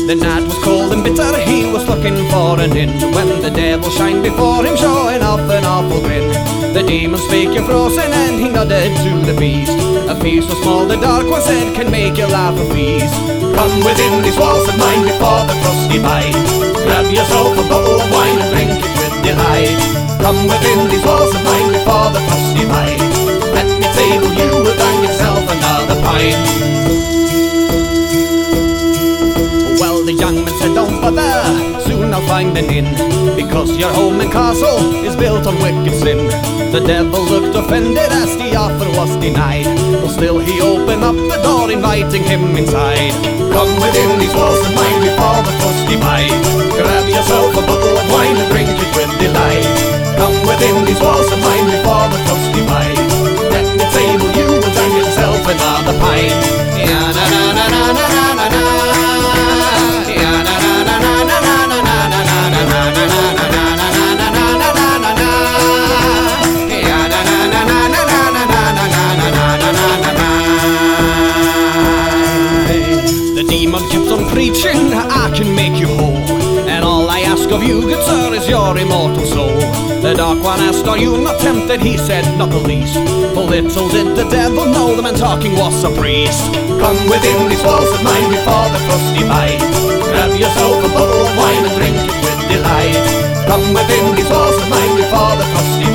The night was cold and bitter, he was looking for an inn, when the devil shined before him, showing off an awful grin. The demon spake in frozen and he nodded to the beast. A feast so small the dark one said can make you laugh a feast. Come within these walls of mine before the frosty bite. Grab yourself a bottle of wine and drink it with delight. Come within these walls of mine before the frosty bite. At me table you will dine yourself another pint. Well, the young man said, don't bother, soon I'll find an inn, because your home and castle is built on wicked sin. The devil looked offended as the offer was denied, but still he opened up the door, inviting him inside. Come within these walls of mine before the frosty bite. Grab yourself a bottle of wine and drink it with delight. Come within these walls of mine before the frosty bite. At the table you will dine yourself another pint. The demon kept on preaching, I can make you whole, and all I ask of you, good sir, is your immortal soul. The dark one asked, are you not tempted? He said, not the least. For little did the devil know the man talking was a priest. Come within these walls of mine before the frosty bite. Grab yourself a bottle of wine and drink it with delight. Come within these walls of mine before the frosty